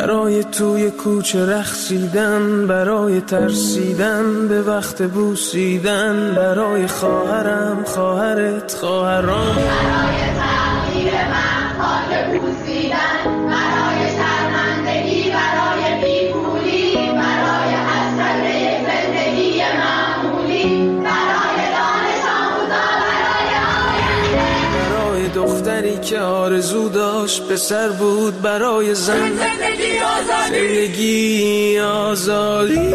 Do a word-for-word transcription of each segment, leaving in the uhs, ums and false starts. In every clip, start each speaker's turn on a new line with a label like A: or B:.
A: برای توی کوچه رقصیدن، برای ترسیدن به وقت بوسیدن، برای خواهرم خواهرت خواهرام،
B: برای تغییر من خاک بوسیدن، برای شرمندگی، برای بیپولی، برای حسرت زندگی معمولی، برای دانش آموزا، برای آینده،
A: برای دختری که آرزو داشت پسر بود، برای زن
B: زندگی آزادی،
A: زندگی آزادی.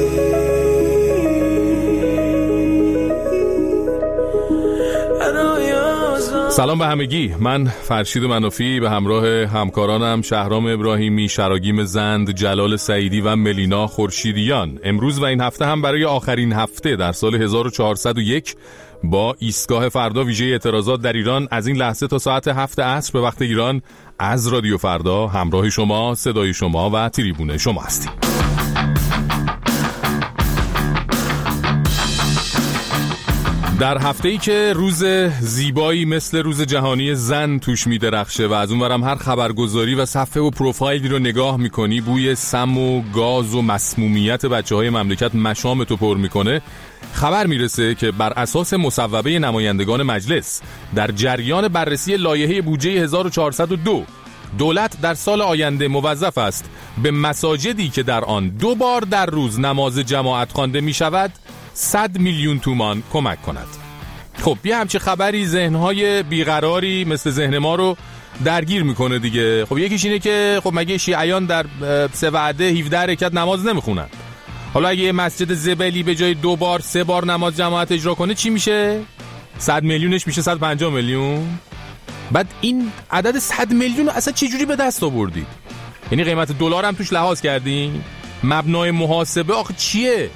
C: سلام به همگی، من فرشید منافی به همراه همکارانم شهرام ابراهیمی، شراگیم زند، جلال سعیدی و ملینا خورشیدیان امروز و این هفته هم برای آخرین هفته در سال هزار و چهارصد و یک با ایستگاه فردا ویژه اعتراضات در ایران از این لحظه تا ساعت هفت عصر به وقت ایران از رادیو فردا همراه شما، صدای شما و تریبون شما هستیم. در هفته‌ای که روز زیبایی مثل روز جهانی زن توش می‌درخشه و از اونورم هر خبرگزاری و صفحه و پروفایلی رو نگاه می‌کنی بوی سم و گاز و مسمومیت بچه‌های مملکت مشامتو پر می‌کنه، خبر میرسه که بر اساس مصوبه نمایندگان مجلس در جریان بررسی لایحه بودجه هزار و چهارصد و دو دولت در سال آینده موظف است به مساجدی که در آن دو بار در روز نماز جماعت خوانده می‌شود صد میلیون تومان کمک کند. خب یه همچه خبری ذهنهای بیقراری مثل ذهن ما رو درگیر میکنه دیگه. خب یکیش اینه که خب مگه شیعیان در سه وعده هفده رکعت نماز نمیخونن؟ حالا اگه یه مسجد زبلی به جای دو بار سه بار نماز جماعت اجرا کنه چی میشه؟ صد میلیونش میشه صد و پنجاه میلیون. بعد این عدد صد میلیون اصلا چه جوری به دست آوردید؟ یعنی قیمت دلار هم توش لحاظ کردین؟ مبنای محاسبه آخه چیه؟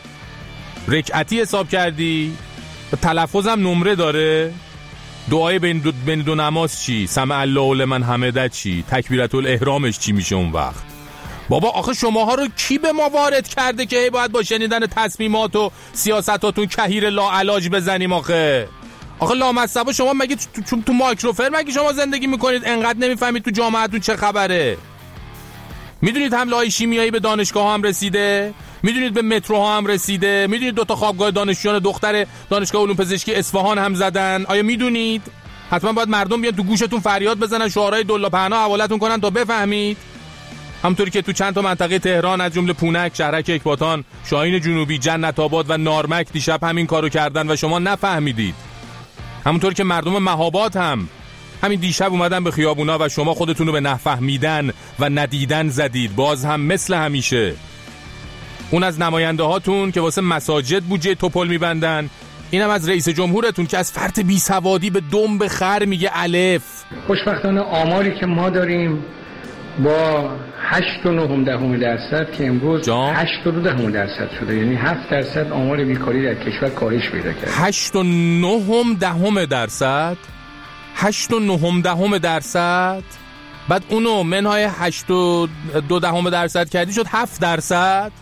C: رکعتی حساب کردی؟ تلفظ هم نمره داره؟ دعای بین دو, بین دو نماز چی؟ سمع الله لمن حمده چی؟ تکبیرت الاحرامش چی میشه اون وقت؟ بابا آخه شماها رو کی به ما وارد کرده که هی باید با شنیدن تصمیمات و سیاستاتون کهیر لاعلاج بزنیم؟ آخه آخه لامصبا شما مگه تو, تو, تو مایکروفر مگه شما زندگی میکنید انقدر نمیفهمید تو جامعهتون چه خبره؟ میدونید حمله های شیمیایی به دانشگاه هم رسیده؟ میدونید به متروها هم رسیده؟ میدونید دو تا خوابگاه دانشجویان دختر دانشگاه علوم پزشکی اصفهان هم زدن؟ آیا میدونید؟ حتما باید مردم بیان تو گوشتون فریاد بزنن، شعارهای دلا پهنا حوالتون کنن تا بفهمید. همونطوری که تو چند تا منطقه تهران از جمله پونک، شهرک اکباتان، شاهین جنوبی، جنت آباد و نارمک دیشب همین کارو کردن و شما نفهمیدید. همونطوری که مردم مهاباد هم همین دیشب اومدن به خیابونا و شما خودتون رو به نفهمیدن و ندیدن زدید. باز هم مثل همیشه اون از نماینده هاتون که واسه مساجد بودجه توپل میبندن، اینم از رئیس جمهورتون که از فرط بی سوادی به دنب خر میگه الف.
D: خوشبختانه آماری که ما داریم با هشت و نه دهم درصد که امروز هشت و دو دهم درصد شده، یعنی هفت درصد آمار بیکاری در کشور کاهش پیدا کرد.
C: هشت و نه دهم درصد هشت و نه دهم درصد بعد اونو منهای هشت و دو دهم درصد کردی شد هفت درصد.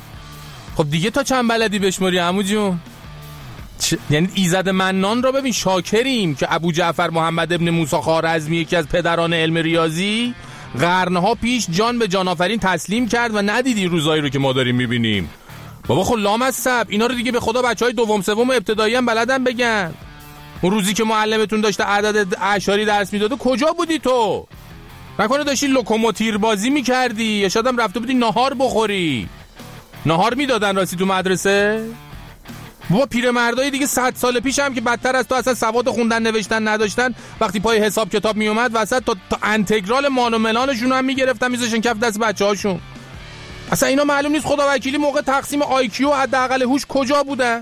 C: خب دیگه تا چند بلدی بشماری عمو جون؟ چ... یعنی ایزد منان را ببین شاکریم که ابو جعفر محمد ابن موسی خوارزمی یکی از پدران علم ریاضی قرنها پیش جان به جان آفرین تسلیم کرد و ندیدی روزایی رو که ما داریم میبینیم. بابا خب لامصب اینا رو دیگه به خدا بچهای دوم سوم ابتدایی هم بلدن بگن. اون روزی که معلمتون داشته عدد اعشاری درس میداده کجا بودی تو؟ نکنه داشتی لوکوموتیر بازی میکردی یا شاید هم رفته بودی ناهار بخوری؟ ناهار میدادن راستی تو مدرسه؟ بابا پیرمردای دیگه صد سال پیش هم که بدتر از تو اصلا سواد خوندن نوشتن نداشتن، وقتی پای حساب کتاب میومد وسط تا, تا انتگرال مانوملانشون هم میگرفتن میذاشن کف دست بچه‌هاشون. اصلا اینا معلوم نیست خدا وکیلی موقع تقسیم آی کیو حداقل هوش کجا بودن.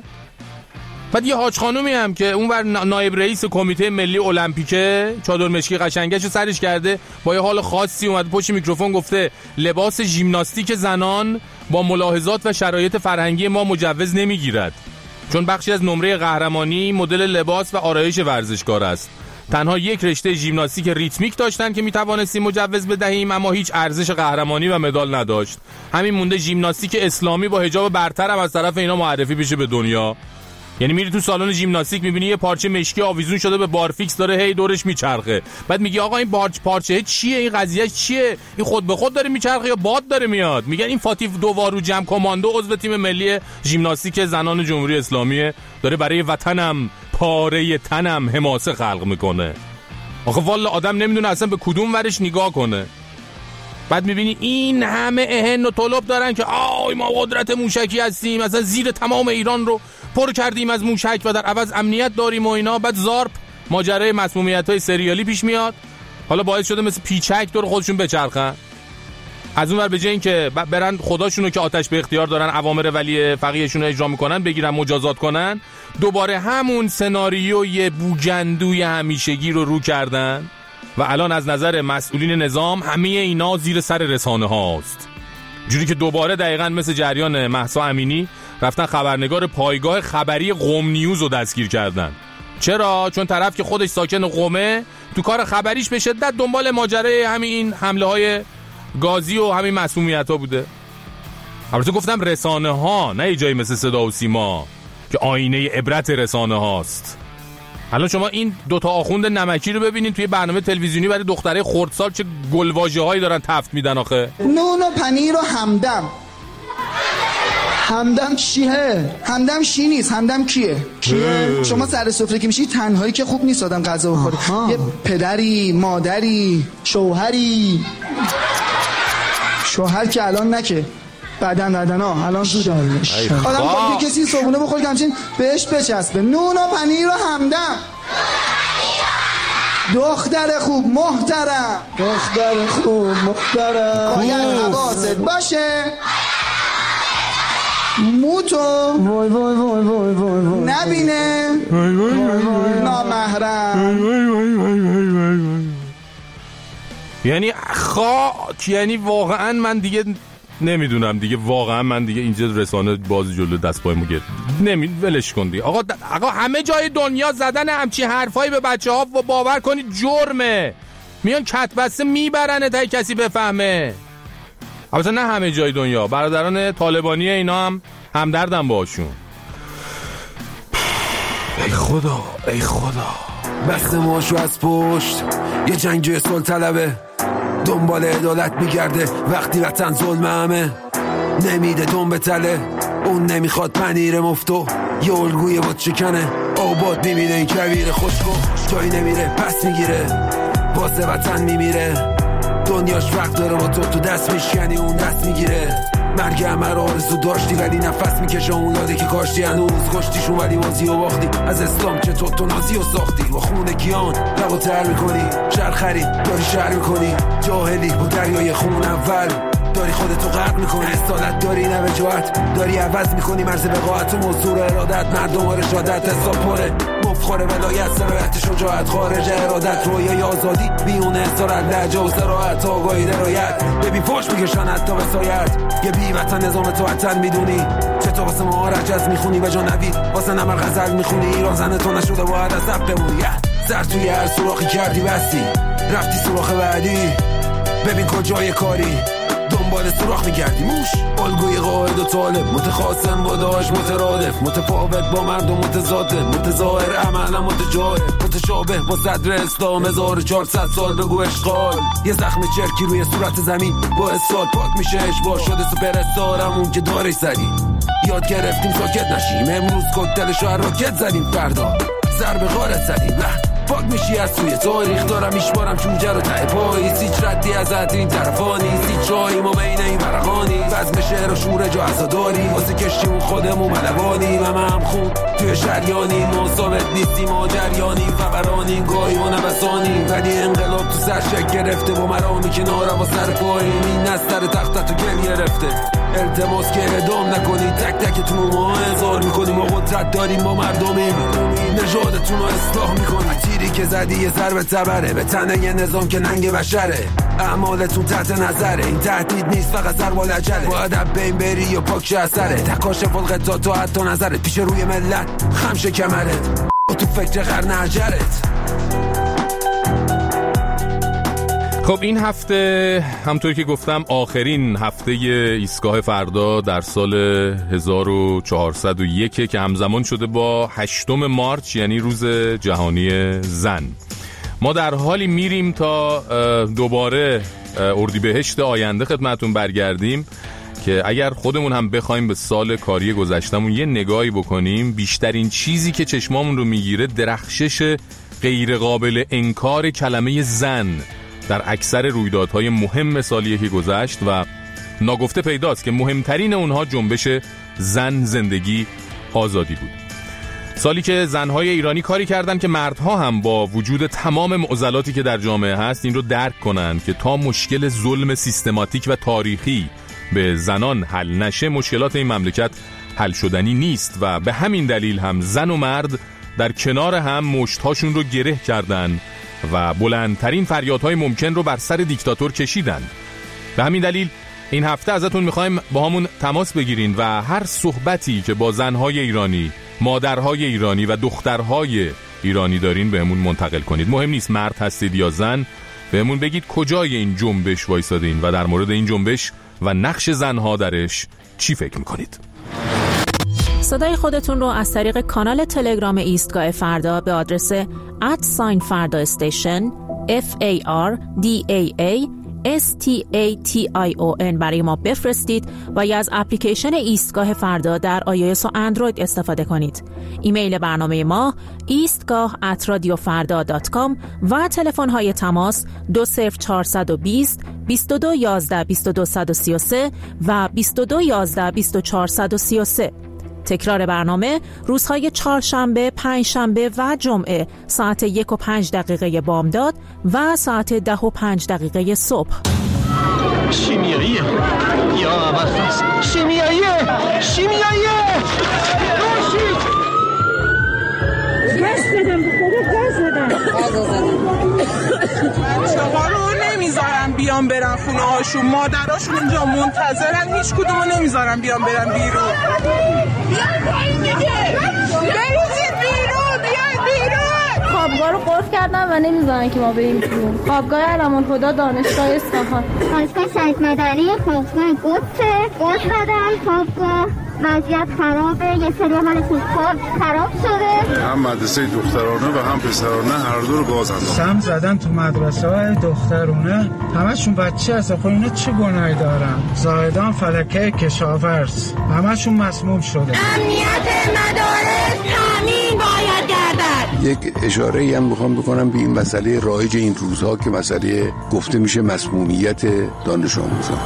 C: بعد یه حاج خانومی هم که اونور نایب رئیس کمیته ملی المپیکه چادر مشکی قشنگشو سرش کرده با یه حال خاصی اومد پشت میکروفون گفته لباس ژیمناستیک زنان با ملاحظات و شرایط فرهنگی ما مجوز نمیگیرد، چون بخشی از نمره قهرمانی مدل لباس و آرایش ورزشکار است. تنها یک رشته ژیمناستیک ریتمیک داشتن که میتوانستیم مجوز بدهیم، اما هیچ ارزش قهرمانی و مدال نداشت. همین مونده ژیمناستیک اسلامی با حجاب برتر هم از طرف اینا معرفی بشه به دنیا. یعنی میری تو سالن ژیمناستیک میبینی یه پارچه مشکی آویزون شده به بارفیکس داره هی دورش میچرخه، بعد میگی آقا این پارچه پارچه چیه، این قضیه چیه، این خود به خود داره میچرخه یا باد داره میاد؟ میگن این فاتیف دووارو جم کماندو عضو تیم ملی ژیمناستیک زنان جمهوری اسلامی داره برای وطنم پاره تنم حماسه خلق میکنه. آخه والا آدم نمیدونه اصلا به کدوم ورش نگاه کنه. بعد میبینی این همه اهن و طلب دارن که آی ما قدرت موشکی هستیم، مثلا زیر تمام ایران رو پر کردیم از موشک و در عوض امنیت داریم و اینا. بعد زارپ ماجرای مسمومیت‌های سریالی پیش میاد، حالا باعث شده مثل پیچک دور خودشون بچرخن. از اون ور به جای اینکه برن خداشونو که آتش به اختیار دارن اوامر ولی فقیهشون رو اجرا میکنن بگیرن مجازات کنن، دوباره همون سناریوی بوگندوی همیشگی رو رو کردن و الان از نظر مسئولین نظام همه اینا زیر سر رسانه هاست. جوری که دوباره دقیقاً مثل جریان مهسا امینی رفتن خبرنگار پایگاه خبری قم نیوز رو دستگیر کردن. چرا؟ چون طرف که خودش ساکن قمه تو کار خبریش به شدت دنبال ماجرای همین حمله های گازی و همین مسمومیت ها بوده. البته گفتم رسانه ها، نه یه جایی مثل صدا و سیما که آینه عبرت رسانه هاست. الان شما این دوتا آخوند نمکی رو ببینین توی برنامه تلویزیونی برای دختره خردسال چه گلواژه هایی دارن تفت میدن. آخه
E: نون و پنیر و همدم. همدم چیه؟ همدم شی نیست، همدم کیه؟ کیه؟ شما سر سفره که میشی تنهایی که خوب نیست آدم غذا بخوره. یه پدری، مادری، شوهری. شوهر که الان نکه بعدن بعدن ها الان زود آدم باید که کسی صبونه بخوری که همچین بهش بچسبه. نون و پنیر و همدم. دختر خوب محترم، دختر خوب محترم باید حواست باشه موتو وای وای وای وای وای نبینه نامحرم.
C: یعنی خاک، یعنی واقعا من دیگه نمیدونم دیگه، واقعا من دیگه اینجا رسانه باز جلو دست پایمو گرفت. نمی ولش کن دیگه آقا. آقا همه جای دنیا زدن همچین حرفایی به بچه‌ها و باور کنید جرمه. میان کتبسته میبرنه تا کسی بفهمه. البته نه همه جای دنیا، برادران طالبانی اینا هم همدردم باشون. ای خدا ای خدا.
F: بست ماشو از پشت یه جنگجوی صلح طلبه، دنبال عدالت میگرده وقتی وطن ظلم همه. نمیده دم به تله، اون نمیخواد پنیر مفتو، یه الگوی بود چکنه آباد میبینه این کویر خوشگو. جایی نمیره پس میگیره واسه وطن میمیره، دنیاش وقت داره با تو تو دست میشکنی اون دست میگیره. مرگ همه رو آرزو داشتی ولی نفس میکشه اون یاده که کاشتی، هنوز کشتیشون ولی بازی و باختی. از اسلام چه تو تو نازی و ساختی، با خونه کیان لبا تر میکنی، شهر خرید داری شهر میکنی، جاهلی با دریای خون اول داری خودتو غرق میکنی. اصالت داری نه وجاهت داری عوض میکنی، مرز وقاحت و موضوع ارادت، مردم ها رشادت حساب پره مفخار ولایت، سرایت شجاعت خارج ارادت، رویای آزادی بیونه اسارت، لهجه و سراحت آگاهی درایت. ببین فوش میکشن حتی به سایت، یه بی وطن نظام تو وطن میدونی چطور واسه ما رجز میخونی و جا نوید واسه نمر غزل میخونی. ایران زن تو نشده باید از عب بمونی، سر توی هر سوراخی کردی بستی رفتی سوراخ بعدی. ببین کجای کاری دنبال سوراخ میگردی موش، الگوی قاعد و طالب، متخاصم با داعش مترادف، متفاوت با مردم متضاد، متظاهر عملا متجاهل، متشابه با صدر اسلام. هزار و چهارصد سال بگو اشغال، یه زخم چرکی روی صورت زمین با اسال پاک میشه اشباه شده سوپر استارم اون که دارش زدی. یاد گرفتیم ساکت نشیم، امروز کوکتل شهر راکت زدیم، فردا ضربه غارت زدیم. پاک میشی از توی تاریخ دارم میشمارم چونجه رو ته پایی، هیچ ردی از این طرفانی، هیچ جایی ما بین این ورقانی. وزم شعر و شور جا عزاداری واسه کشتیمون خودمون ملوانی، و من هم خون توی شریانی ما ثابت نیستیم ما جریانی، فقرانی گاهی ما نوسانی، ولی انقلاب تو سر شک گرفته با مرامی کنارم و سر پایین. این نستر تختت رو گل گرفته، التماس که اعدام نکنی، تک تکتون رو ما هزار میکنیم، ما قدرت داریم ما مردمیم، نژادتون رو اصلاح میکنیم. تیری که زدی یه ضربه تبره به تنه یه نظام که ننگ بشره، اعمالتون تحت نظره، این تهدید نیست فقط سر با لجله، باید اب بین بری یا پاک شه اثره، تکاشف القطاع تو حتی نظرت، پیش روی ملت خمشه کمرت و تو فکر قرن عجرت.
C: خب این هفته همطور که گفتم آخرین هفته ایستگاه فردا در سال هزار و چهارصد و یک که همزمان شده با هشتم مارس، یعنی روز جهانی زن. ما در حالی میریم تا دوباره اردیبهشت آینده خدمتون برگردیم که اگر خودمون هم بخوایم به سال کاری گذشتمون یه نگاهی بکنیم، بیشترین چیزی که چشمامون رو میگیره درخشش غیر قابل انکار کلمه زن در اکثر رویدادهای مهم سالیه که گذشت و ناگفته پیداست که مهمترین اونها جنبش زن، زندگی، آزادی بود. سالی که زنهای ایرانی کاری کردن که مردها هم با وجود تمام معضلاتی که در جامعه هست این رو درک کنن که تا مشکل ظلم سیستماتیک و تاریخی به زنان حل نشه مشکلات این مملکت حل شدنی نیست و به همین دلیل هم زن و مرد در کنار هم مشت‌هاشون رو گره کردن و بلندترین فریادهای ممکن رو بر سر دیکتاتور کشیدن. به همین دلیل این هفته ازتون میخوایم با همون تماس بگیرین و هر صحبتی که با زنهای ایرانی، مادرهای ایرانی و دخترهای ایرانی دارین بهمون منتقل کنید. مهم نیست مرد هستید یا زن، بهمون بگید کجای این جنبش وایسادین و در مورد این جنبش و نقش زنها درش چی فکر میکنید.
G: صدای خودتون رو از طریق کانال تلگرام ایستگاه فردا به آدرس ات ساین فردا استیشن اف ای آر دی ای ای اس تی ای تی آی او ان برای ما بفرستید و یا از اپلیکیشن ایستگاه فردا در آیویس و اندروید استفاده کنید. ایمیل برنامه ما ایستگاه ات رادیو فردا دات کام و تلفن های تماس دو صفر چهارصد و بیست بیست و دو یازده بیست و دو صد و سی و سه و بیست و دو یازده بیست و چهار صد و سی و سه. تکرار برنامه روزهای چهارشنبه، پنجشنبه و جمعه ساعت یک و پنج دقیقه بامداد و ساعت ده و پنج دقیقه صبح.
H: شیمیاییه یا اول فصل شیمیاییه شیمیاییه روشید
I: گاز بدم بخوره گاز بدم
J: بچه ها رو نمیذارن بیان برن خونه هاشون، مادراشون اینجا منتظرن، هیچ کدومو نمیذارن بیان برن بیرون. بیان پایین دیگه بریزید بیرون، بیان بیرون.
I: خوابگاه رو قفل کردن و نمیذارن که ما بریم بیرون. خوابگاه علم‌الهدی دانشگاه اصفهان،
K: دانشگاه شهید مدنی، خوابگاه قدس، قفل کردن خوابگاه. وضعیت خرابه، یه سری حالشون خراب شده.
L: هم مدرسه دخترانه و هم پسرانه هر دو رو گاز انداختن.
M: سم زدن تو مدرسه های دخترانه، همشون بچه هست. خب اینا چه گناهی دارن؟ زاهدان، فلکه، کشاورز، همشون مسموم شده.
B: امنیت مدارس تامین باید گردد.
N: یک اشاره ای هم بخوام بکنم به این مسئله رایج این روزها که مسئله گفته میشه مسمومیت دانش آموزان.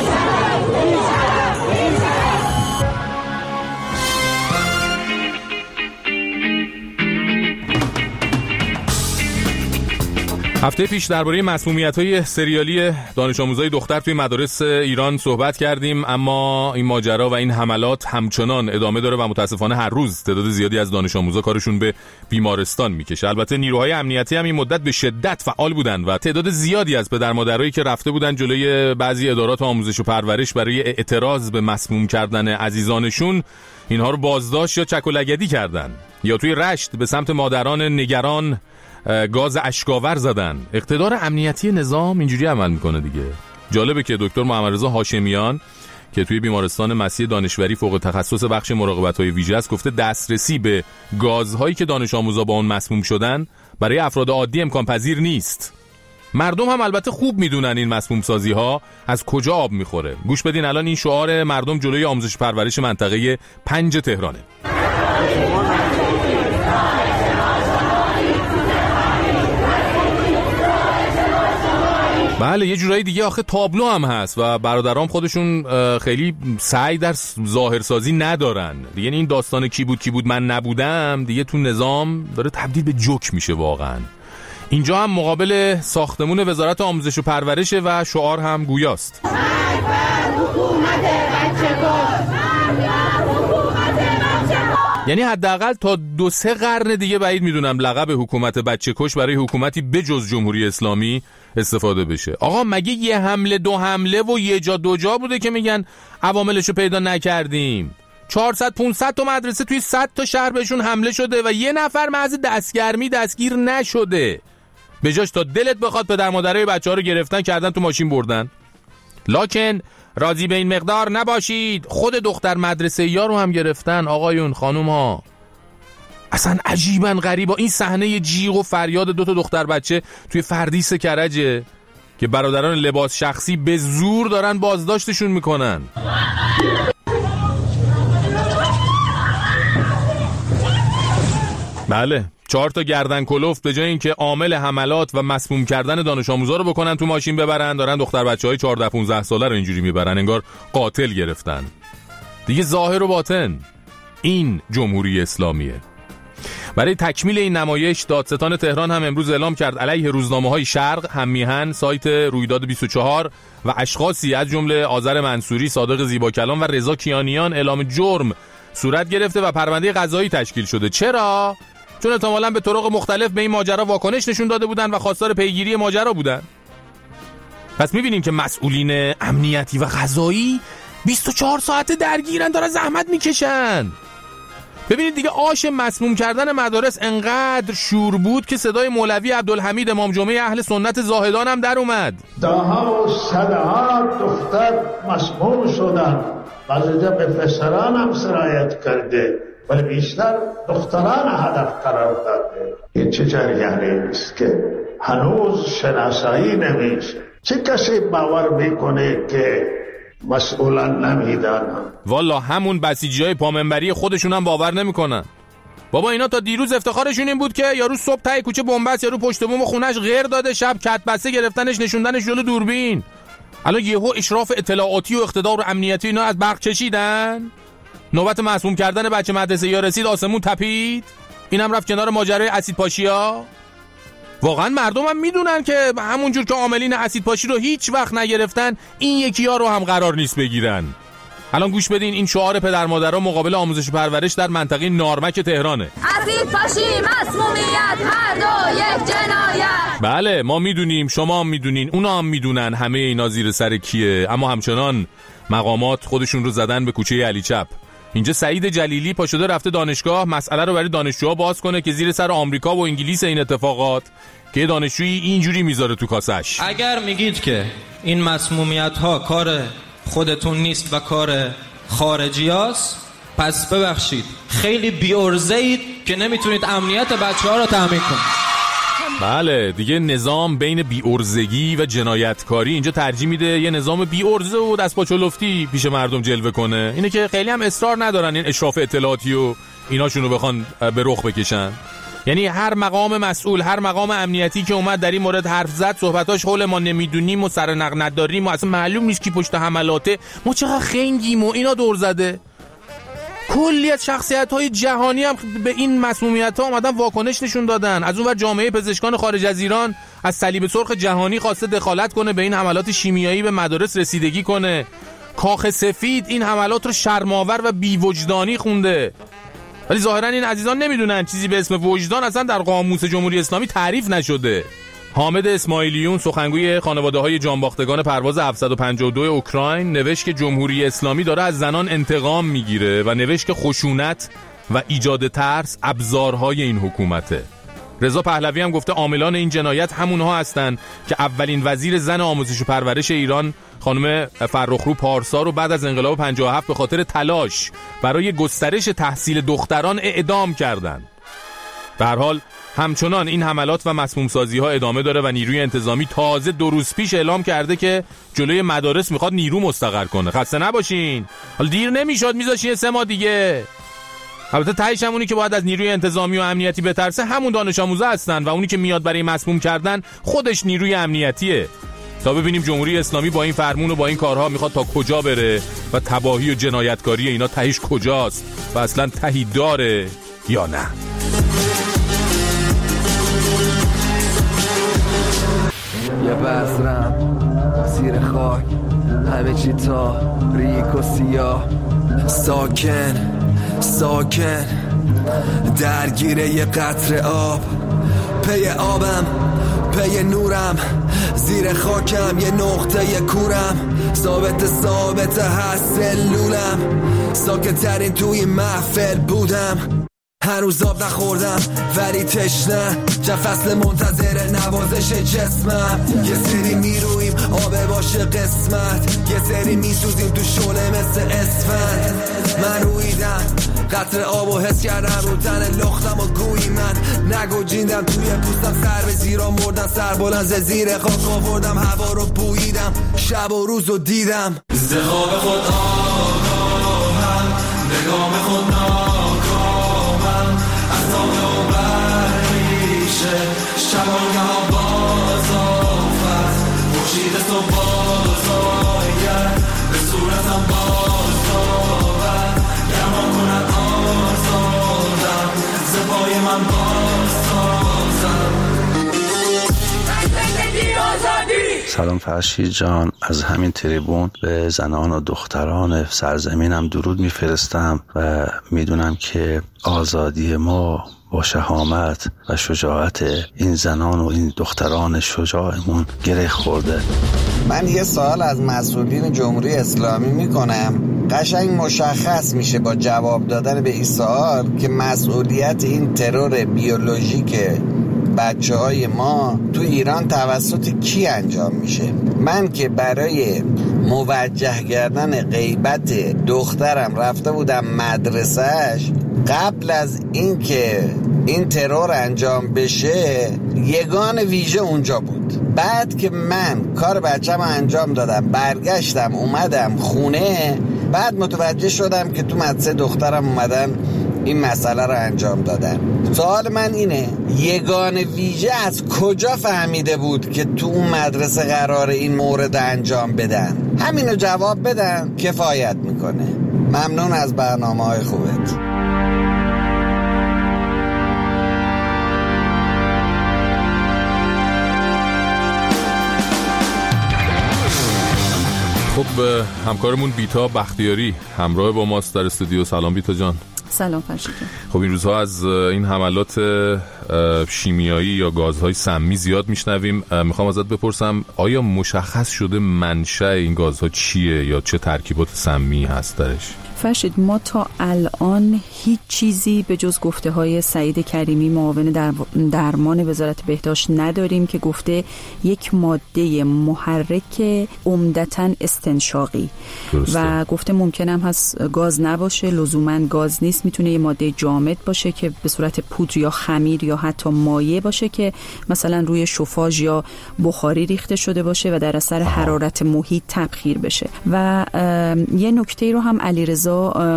C: هفته پیش درباره مسمومیت‌های سریالی دانش آموزای دختر توی مدارس ایران صحبت کردیم، اما این ماجرا و این حملات همچنان ادامه داره و متاسفانه هر روز تعداد زیادی از دانش آموزا کارشون به بیمارستان میکشه. البته نیروهای امنیتی هم این مدت به شدت فعال بودن و تعداد زیادی از پدر مادرایی که رفته بودن جلوی بعضی ادارات آموزش و پرورش برای اعتراض به مسموم کردن عزیزانشون، اینها رو بازداشت یا چک و لگدی کردن یا توی رشت به سمت مادران نگران گاز اشکاور زدن. اقتدار امنیتی نظام اینجوری عمل میکنه دیگه. جالبه که دکتر محمدرضا هاشمیان که توی بیمارستان مسیح دانشوری فوق تخصص بخش مراقبت‌های ویژه است گفته دسترسی به گازهایی که دانش آموزا با اون مسموم شدن برای افراد عادی امکان پذیر نیست. مردم هم البته خوب میدونن این مسموم سازی ها از کجا آب میخوره. گوش بدین الان این شعار مردم جلوی آموزش پرورش منطقه پنج تهرانه. بله، یه جورایی دیگه آخه تابلو هم هست و برادرام خودشون خیلی سعی در ظاهرسازی ندارن دیگه. یعنی این داستان کی بود کی بود من نبودم دیگه تو نظام داره تبدیل به جوک میشه واقعا. اینجا هم مقابل ساختمون وزارت آموزش و پرورشه و شعار هم گویاست. یعنی حداقل تا دو سه قرن دیگه بعید میدونم لقب حکومت بچه کش برای حکومتی بجز جمهوری اسلامی استفاده بشه. آقا مگه یه حمله دو حمله و یه جا دو جا بوده که میگن عواملشو پیدا نکردیم؟ چهارصد پانصد تا مدرسه توی صد تا شهر بهشون حمله شده و یه نفر محض دستگرمی دستگیر نشده. به جاش تا دلت بخواد پدر مادرای بچه‌ها رو گرفتن کردن تو ماشین بردن. لاکن راضی به این مقدار نباشید، خود دختر مدرسه یا رو هم گرفتن. آقایون خانوم ها، اصلا عجیبا غریبا این صحنه جیغ و فریاد دو تا دختر بچه توی فردیس کرجه که برادران لباس شخصی به زور دارن بازداشتشون میکنن. بله، چهار تا گردن کلفت به جای اینکه عامل حملات و مسموم کردن دانش آموزا رو بکنن تو ماشین ببرن، دارن دختر بچه‌های چهارده پانزده ساله رو اینجوری میبرن، انگار قاتل گرفتن. دیگه ظاهر و باطن این جمهوری اسلامیه. برای تکمیل این نمایش دادستان تهران هم امروز اعلام کرد علیه روزنامه‌های شرق، هم میهن، سایت رویداد بیست و چهار و اشخاصی از جمله آذر منصوری، صادق زیباکلام و رضا کیانیان اعلام جرم صورت گرفته و پرونده قضایی تشکیل شده. چرا؟ چون احتمالاً به طرق مختلف به این ماجرا واکنش نشون داده بودن و خواستار پیگیری ماجرا بودن. پس می‌بینیم که مسئولین امنیتی و قضایی بیست و چهار ساعته درگیرن، دارن زحمت میکشن. ببینید دیگه آش مسموم کردن مدارس انقدر شور بود که صدای مولوی عبدالحمید امام جمعه اهل سنت زاهدان هم در اومد.
O: داها و صدها دختر مسموم شدن، بعضی به پسران هم سرایت کرده ولی بیشتر دختران هدف قرار داده. این چه جریانی است که هنوز شناسایی نمیشه؟ چه کسی باور میکنه که مسئولان نمیدانن؟
C: والا همون بسیجیای پامنبری خودشون هم باور نمیکنن. بابا اینا تا دیروز افتخارشون این بود که یارو صبح ته کوچه بنبست، یارو پشت بوم خونش غیر داده، شب کت بسته گرفتنش نشوندنش جلو دوربین. الان یهو اشراف اطلاعاتی و اقتدار و امنیتی اینا از برق کشیدن. نوبت مسموم کردن بچه مدرسه یا رسید آسمون تپید، اینم رفت کنار ماجرای اسید پاشیا. واقعا مردم هم میدونن که همونجور که عاملین اسید پاشی رو هیچ وقت نگرفتن، این یکی ها رو هم قرار نیست بگیرن. الان گوش بدین، این شعار پدر مادرها مقابل آموزش و پرورش در منطقه نارمک تهرانه.
P: اسید پاشی، مسمومیت، هر دو یک جنایت.
C: بله ما میدونیم، شما هم میدونین، اونا هم میدونن، همه اینا زیر سر کیه، اما همچنان مقامات خودشون رو زدن به کوچه علی چپ. اینجا سعید جلیلی پا شده رفته دانشگاه مسئله رو برای دانشجوها باز کنه که زیر سر آمریکا و انگلیس این اتفاقات که دانشجویی اینجوری میذاره تو کاسش.
Q: اگر میگید که این مسمومیت ها کار خودتون نیست و کار خارجی هاست، پس ببخشید خیلی بی‌عرضه‌اید که نمیتونید امنیت بچه ها رو تامین کنید.
C: بله دیگه نظام بین بی‌عرضگی و جنایتکاری اینجا ترجیح میده یه نظام بی‌عرضه و دست پا چلفتی پیش مردم جلوه کنه. اینه که خیلی هم اصرار ندارن این اشراف اطلاعاتی و ایناشون رو بخوان به رخ بکشن. یعنی هر مقام مسئول، هر مقام امنیتی که اومد در این مورد حرف زد، صحبتاش حول ما نمیدونیم و سر نق نداریم و اصلا معلوم نیست کی پشت حملاته، ما چقدر خنگیم و اینا دور زده. کلی از شخصیت‌های جهانی هم به این مسمومیت‌ها اومدن واکنش نشون دادن. از اون ور جامعه پزشکان خارج از ایران از صلیب سرخ جهانی خواسته دخالت کنه، به این حملات شیمیایی به مدارس رسیدگی کنه. کاخ سفید این حملات رو شرم‌آور و بی‌وجدانی خونده. ولی ظاهرا این عزیزان نمیدونن چیزی به اسم وجدان اصلا در قاموس جمهوری اسلامی تعریف نشده. حامد اسماعیلیون سخنگوی خانواده‌های جانباختگان پرواز هفتصد و پنجاه و دو اوکراین نوشت که جمهوری اسلامی داره از زنان انتقام میگیره و نوشت که خشونت و ایجاد ترس ابزارهای این حکومته. رضا پهلوی هم گفته عاملان این جنایت همونها هستن که اولین وزیر زن آموزش و پرورش ایران خانم فرخرو پارسا رو بعد از انقلاب پنجاه و هفت به خاطر تلاش برای گسترش تحصیل دختران اعدام کردند. به هر حال همچنان این حملات و مسموم سازی ها ادامه داره و نیروی انتظامی تازه دو روز پیش اعلام کرده که جلوی مدارس میخواد نیرو مستقر کنه. خسته نباشین، حالا دیر نمیشد میذاشین سه ماه دیگه. البته تهش همونی که باید از نیروی انتظامی و امنیتی بترسه همون دانش آموزا هستن و اونی که میاد برای مسموم کردن خودش نیروی امنیتیه. تا ببینیم جمهوری اسلامی با این فرمون و با این کارها میخواد تا کجا بره و تباهی و جنایتکاری اینا تهش کجاست و اصلا تهی داره یا نه.
R: یه بذرم زیر خاک، همه چی تاریک و سیاه، ساکن ساکن درگیره یه قطره آب، پی آبم پی نورم، زیر خاکم یه نقطه یه کورم، ثابت ثابت هست سلولم، ساکت ترین توی محفل بودم،
F: هنوز آب نخوردم ولی تشنه، چه فصل منتظر نوازش جسمم. یه سری میرویم آب باشه قسمت، یه سری میسوزیم تو شعله مثل اسفند. من رویدم قطر آب و حس کردم رو تن لختم و گویی من نگو جیندم توی پوستم، سر به زیرا مردم، سر بلند ز زیر خاک آوردم، هوا رو بوییدم، شب و روز رو دیدم. ز خواب خود آگاهم، نگام خود ناکامم، از آب و بریشه شبانگه ها باز آفت، خورشید صبح باز آید به صورتم باز آورد، گمان کند آزادم ز پای من باز سازم.
S: سلام فرشید جان، از همین تریبون به زنان و دختران سرزمینم درود میفرستم و میدونم که آزادی ما با شهامت و شجاعت این زنان و این دختران شجاعمون گره خورده.
T: من یه سوال از مسئولین جمهوری اسلامی میکنم، قشنگ مشخص میشه با جواب دادن به این سوال که مسئولیت این ترور بیولوژیک بچه های ما تو ایران توسط کی انجام میشه. من که برای موجه کردن غیبت دخترم رفته بودم مدرسهش، قبل از این که این ترور انجام بشه یگان ویژه اونجا بود. بعد که من کار بچه‌م انجام دادم، برگشتم اومدم خونه، بعد متوجه شدم که تو مدرسه دخترم اومدن این مسئله رو انجام دادن. سوال من اینه، یگان ویژه از کجا فهمیده بود که تو اون مدرسه قراره این مورد انجام بدن؟ همینو جواب بدن کفایت میکنه. ممنون از برنامه‌های خوبت.
C: خب همکارمون بیتا بختیاری همراه با ماست در استودیو. سلام بیتا جان.
U: سلام فرشید.
C: خب این روزها از این حملات شیمیایی یا گازهای سمی زیاد میشنویم. میخوام ازت بپرسم آیا مشخص شده منشأ این گازها چیه یا چه ترکیبات سمی هست درش؟
U: فرشید، ما تا الان هیچ چیزی به جز گفته های سعید کریمی معاون در درمان وزارت بهداشت نداریم که گفته یک ماده محرک عمدتاً استنشاقی درسته. و گفته ممکنم هست گاز نباشه، لزوماً گاز نیست، میتونه یه ماده جامد باشه که به صورت پودر یا خمیر یا حتی مایع باشه که مثلا روی شوفاژ یا بخاری ریخته شده باشه و در اثر حرارت محیط تبخیر بشه. و یه نکته رو هم علیرضا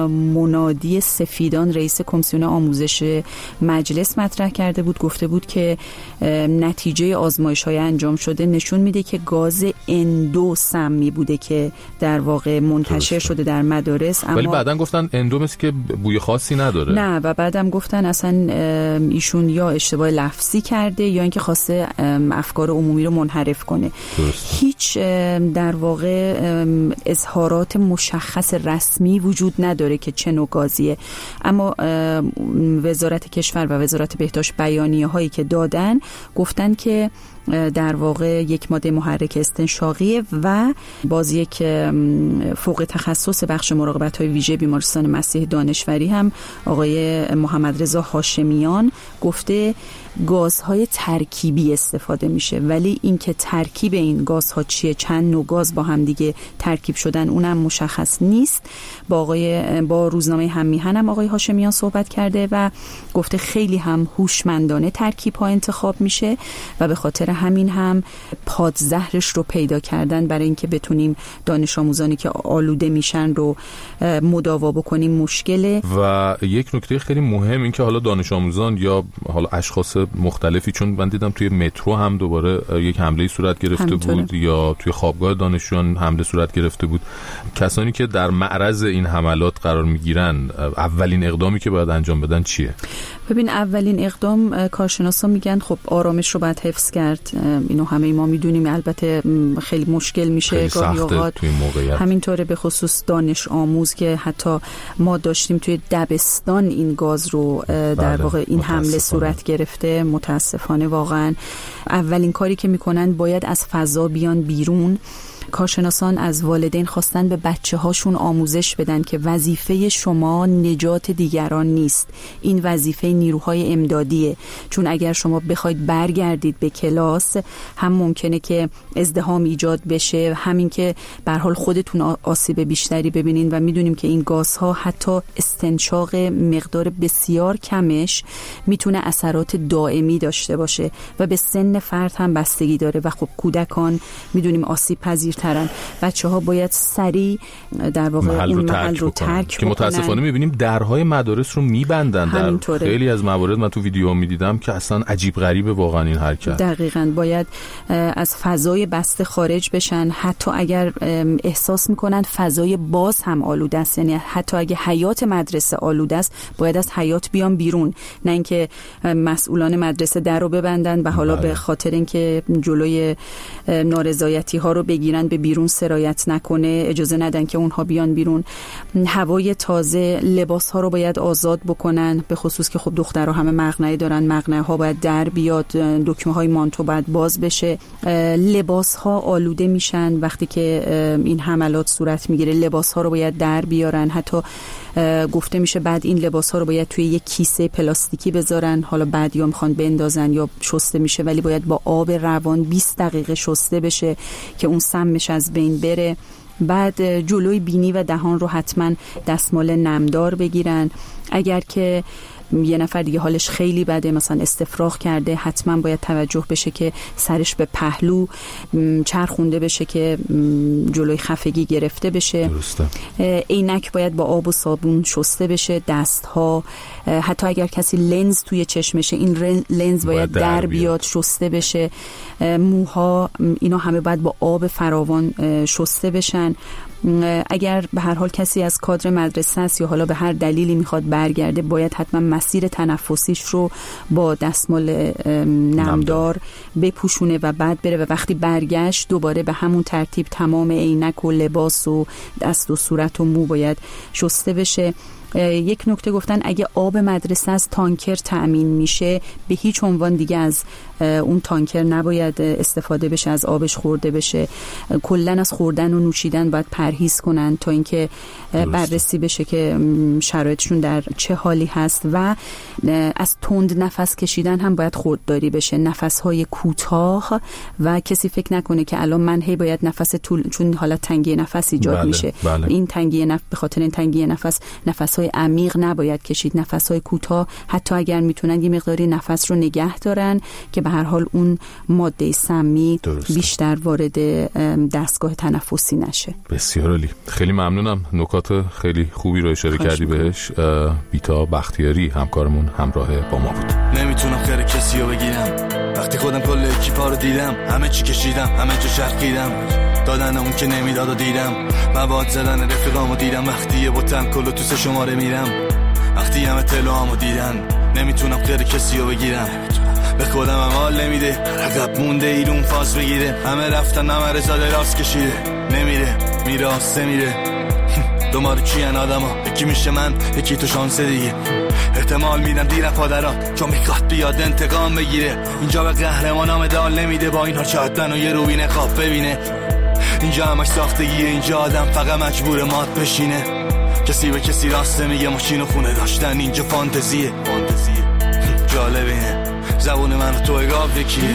U: منادی سفیدان رئیس کمیسیون آموزش مجلس مطرح کرده بود، گفته بود که نتیجه آزمایش‌های انجام شده نشون میده که گاز اندو سمی بوده که در واقع منتشر شده در مدارس.
C: ولی بعدن گفتن اندو مثل که بوی خاصی نداره.
U: نه، و بعدم گفتن اصلا ایشون یا اشتباه لفظی کرده یا اینکه خواسته افکار عمومی رو منحرف کنه. درست. هیچ در واقع اظهارات مشخص رسمی وجود نداره که چه نوع گازیه، اما وزارت کشور و وزارت بهداشت بیانیه هایی که دادن گفتن که در واقع یک ماده محرک استنشاقیه و باز یک فوق تخصص بخش مراقبت های ویژه بیمارستان مسیح دانشوری هم آقای محمد رضا هاشمیان گفته گازهای ترکیبی استفاده میشه، ولی اینکه ترکیب این گازها چیه، چند نوع گاز با هم دیگه ترکیب شدن، اونم مشخص نیست. با آقای با روزنامه هممیهن هم آقای هاشمیان صحبت کرده و گفته خیلی هم هوشمندانه ترکیب ها انتخاب میشه و به خاطر همین هم پادزهرش رو پیدا کردن برای اینکه بتونیم دانش آموزانی که آلوده میشن رو مداوا بکنیم مشکله.
C: و یک نکته خیلی مهم این که حالا دانش آموزان یا حالا اشخاص مختلفی، چون من دیدم توی مترو هم دوباره یک حمله صورت گرفته همینطوره. بود یا توی خوابگاه دانشجویان حمله صورت گرفته بود. کسانی که در معرض این حملات قرار میگیرن اولین اقدامی که باید انجام بدن چیه؟
U: ببین، اولین اقدام کارشناسا میگن خب آرامش رو باید حفظ کرد. اینو همه ما میدونیم، البته خیلی مشکل میشه گاهی اوقات، همینطوره به خصوص دانش آموز که حتی ما داشتیم توی دبستان این گاز رو در واقع این حمله صورت گرفته. متاسفانه واقعا اولین کاری که میکنن باید از فضا بیان بیرون کارشناسان از والدین خواستن به بچه هاشون آموزش بدن که وظیفه شما نجات دیگران نیست، این وظیفه نیروهای امدادیه. چون اگر شما بخواید برگردید به کلاس، هم ممکنه که ازدحام ایجاد بشه، همین که به هر حال خودتون آسیب بیشتری ببینین و میدونیم که این گازها حتی استنشاق مقدار بسیار کمش میتونه اثرات دائمی داشته باشه و به سن فرد هم بستگی داره و خب کودکان میدونیم آسیب پذیرترن. بچه‌ها باید سریع در واقع
C: محل
U: اون
C: رو
U: محل رو ترک
C: که متاسفانه میبینیم درهای مدارس رو میبندن. در خیلی از موارد من تو ویدیو میدیدم که اصلا عجیب غریبه واقعا این حرکت.
U: دقیقاً باید از فضای بسته خارج بشن، حتی اگر احساس میکنن فضای باز هم آلوده است، یعنی حتی اگه حیات مدرسه آلوده است باید از حیات بیان بیرون، نه اینکه مسئولان مدرسه در رو ببندن و حالا بله. به خاطر اینکه جلوی نارضایتی ها رو بگیرن به بیرون سرایت نکنه، اجازه ندن که اونها بیان بیرون. هوای تازه، لباس ها رو باید آزاد بکنن، به خصوص که خب دخترها همه مقنعه دارن، مقنعه ها باید در بیاد، دکمه های مانتو باید باز بشه. لباس ها آلوده میشن وقتی که این حملات صورت میگیره، لباس ها رو باید در بیارن. حتی گفته میشه بعد این لباس ها رو باید توی یک کیسه پلاستیکی بذارن، حالا بعد یا میخوان بندازن یا شسته میشه، ولی باید با آب روان بیست دقیقه شسته بشه که اون سمش از بین بره. بعد جلوی بینی و دهان رو حتما دستمال نمدار بگیرن. اگر که یه نفر دیگه حالش خیلی بده، مثلا استفراغ کرده، حتما باید توجه بشه که سرش به پهلو چرخونده بشه که جلوی خفگی گرفته بشه.
C: درسته.
U: عینک باید با آب و صابون شسته بشه. دستها، حتی اگر کسی لنز توی چشمشه، این لنز باید, باید در, در بیاد شسته بشه. موها، اینا همه باید با آب فراوان شسته بشن. اگر به هر حال کسی از کادر مدرسه است یا حالا به هر دلیلی میخواد برگرده، باید حتما مسیر تنفسیش رو با دستمال نمدار بپوشونه و بعد بره و وقتی برگشت دوباره به همون ترتیب تمام عینک و لباس و دست و صورت و مو باید شسته بشه. یک نکته گفتن اگه آب مدرسه از تانکر تأمین میشه، به هیچ عنوان دیگه از اون تانکر نباید استفاده بشه، از آبش خورده بشه. کلا از خوردن و نوشیدن باید پرهیز کنن تا اینکه بررسی بشه که شرایطشون در چه حالی هست. و از تند نفس کشیدن هم باید خودداری بشه، نفس‌های کوتاه و کسی فکر نکنه که الان من هی باید نفس طول، چون حالا تنگی نفس ایجاد
C: بله،
U: میشه.
C: بله.
U: این تنگی نفس به خاطر این تنگی نفس نفس‌های عمیق نباید کشید، نفس‌های کوتاه، حتی اگر میتونن یه مقداری نفس رو نگه دارن که به هر حال اون ماده سمی درسته. بیشتر وارد دستگاه تنفسی نشه.
C: بسیار عالی، خیلی ممنونم. نکات خیلی خوبی رو اشاره کردی بهش. بیتا بختیاری همکارمون همراه با ما بود.
A: نمیتونم خیر کسی رو بگیرم، وقتی خودم کل اکیپا رو دیدم، همه چی کشیدم، همه جا چرخیدم، دادن اون که نمیداد و دیدم، مواد زدن رفیقامو دیدم، وقتی یه بوتم کلو تو سه شماره میرم، وقتی همه تلوامو دیدن، نمیتونم خیر کسی رو بگیرم، به خودم هم حال نمیده، عقب مونده ایرون فاز بگیره، همه رفتن همه رزاده راست کشیده، نمیره میره آسته میره، دومارو کیان آدم ها، یکی میشه من یکی تو شانس دیگه، احتمال میدم دیرم پادران چون میخواد بیاد انتقام بگیره، اینجا به قهرمانام مدال نمیده، با اینها چهتن و یه روبین خواب ببینه، اینجا همش ساختگیه، اینجا آدم فقط مجبور مات بشینه، کسی به کسی راسته میگه، ماشین و خونه داشتن اینجا فانتزیه، فانتزیه جالبه، زبون من رو تو اگاب یکیه.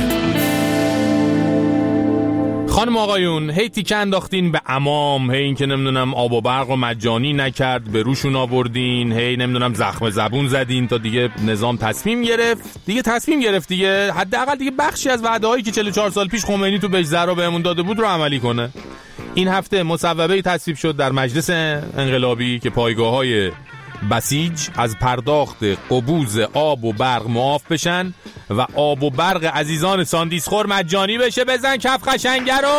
C: خانم آقایون، هی تیکه انداختین به عمام، هی این که نمیدونم آب و برق و مجانی نکرد به روشون آوردین، هی نمیدونم زخم زبون زدین تا دیگه نظام تصمیم گرفت دیگه تصمیم گرفت دیگه حداقل دیگه بخشی از وعده هایی که چهل و چهار سال پیش خمینی تو بجزرا بهمون داده بود رو عملی کنه. این هفته مصوبه‌ای تصویب شد در مجلس انقلابی که پایگاه‌های بسیج از پرداخت قبوز آب و برق معاف بشن و آب و برق عزیزان ساندیسخور مجانی بشه. بزن کف قشنگه رو.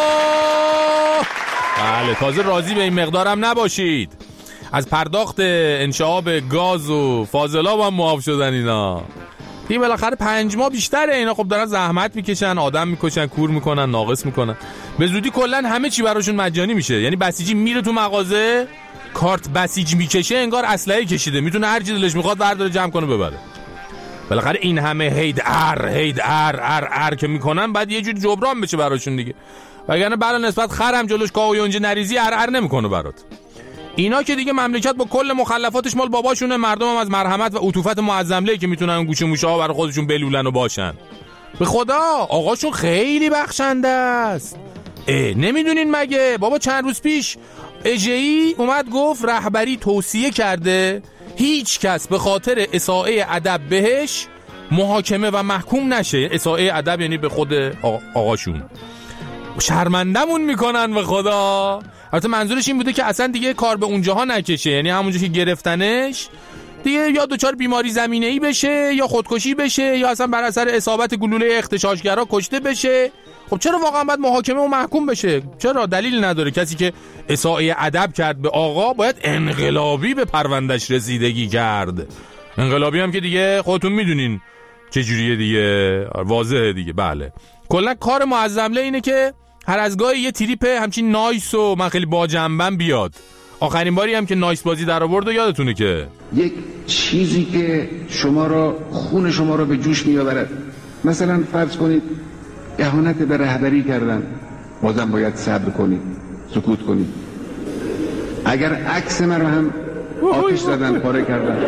C: بله، تازه راضی به این مقدارم نباشید، از پرداخت انشعاب گاز و فاضلاب هم معاف شدن اینا. دیگه بالاخره پنج ماه بیشتره، اینا خب دارن زحمت میکشن، آدم میکشن، کور میکنن، ناقص میکنن، به زودی کلا همه چی براشون مجانی میشه. یعنی بسیجی میره تو مغازه کارت بسیج میکشه، انگار اسلحه کشیده، میتونه هر چی دلش میخواد برداره جمع کنه ببره. بالاخره این همه هید ار هید ار ار ار که میکنن بعد یه جوری جبران بشه براشون دیگه. وگرنه بلا نسبت خرم جلوش کاه و یونجه نریزی ارعر نمیکنه برات. اینا که دیگه مملکت با کل مخلفاتش مال باباشونه، مردم هم از مرحمت و عطوفت معظمله که میتونن گوشه موشه ها برای خودشون بلولن و باشن. به خدا آقاشون خیلی بخشنده است. نمیدونین مگه بابا چند روز پیش اجهی اومد گفت رهبری توصیه کرده هیچ کس به خاطر اساءه ادب بهش محاکمه و محکوم نشه. اساءه ادب یعنی به خود آقاشون. شرمندمون میکنن به خدا. البته منظورش این بوده که اصلا دیگه کار به اونجاها نکشه، یعنی همونجا که گرفتنش دیگه یا دچار بیماری زمینه‌ای بشه یا خودکشی بشه یا اصلا بر اثر اصابت گلوله اغتشاشگرا کشته بشه. خب چرا واقعا باید محاکمه و محکوم بشه؟ چرا؟ دلیل نداره. کسی که اساءه ادب کرد به آقا باید انقلابی به پروندش رسیدگی کرد. انقلابی هم که دیگه خودتون میدونین چه جوریه دیگه، واضحه دیگه. بله کلا کار معظمله اینه که هر از گاهی یه تریپ همچین نایس و من خیلی با جنبم بیاد. آخرین باری هم که نایس بازی در آورد یادتونه که
N: یک چیزی که شما را خون شما را به جوش میآورد، مثلا فرض کنید اهانت به رهبری کردن، بازم باید صبر کنید، سکوت کنید. اگر عکس من را هم آتش زدن، پاره کردن،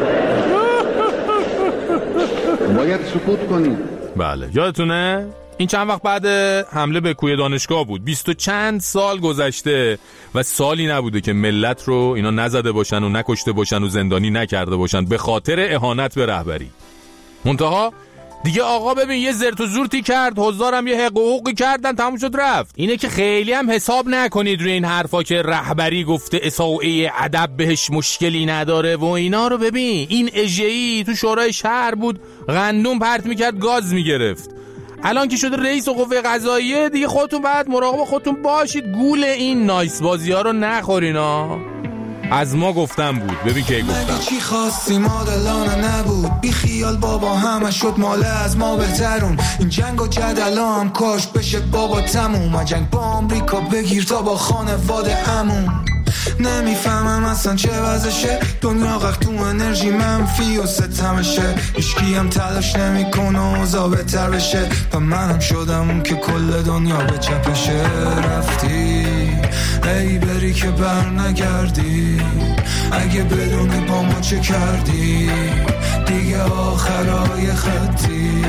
N: باید سکوت کنید.
C: بله یادتونه این چند وقت بعد حمله به کوی دانشگاه بود. بیست و چند سال گذشته و سالی نبوده که ملت رو اینا نزده باشن و نکشته باشن و زندانی نکرده باشن به خاطر اهانت به رهبری. منتها دیگه آقا ببین یه زرت و زورتی کرد، حضارم یه حق و حقوقی کردن، تموم شد رفت. اینه که خیلی هم حساب نکنید روی این حرفا که رهبری گفته اساءه ادب بهش مشکلی نداره و اینا رو. ببین این اجهی تو شورای شهر بود، گندم پرت میکرد، گاز میگرفت. الان که شده رئیس قوه قضاییه دیگه خودتون باید مراقب خودتون باشید، گول این نایس بازی ها رو نخورینا. از ما گفتم بود. ببین که گفتم
D: چی خواستی ما دلانه نبود، بی خیال بابا همه شد ماله از ما بهترون. این جنگ و جدل هم کاش بشه بابا تموم. جنگ با آمریکا بگیر تا با خانواده عموم. نمیفهمم اصلا چه وضعشه، دنیا غرق تو انرژی منفی و ستمشه. هیچکی هم تلاش نمیکنه اوضاع بهتر بشه و منم شدم اون که کل دنیا به چپشه. رفتی ای بری که بر نگردی، اگه بدونی با ما چه کردی دیگه آخرای خطی.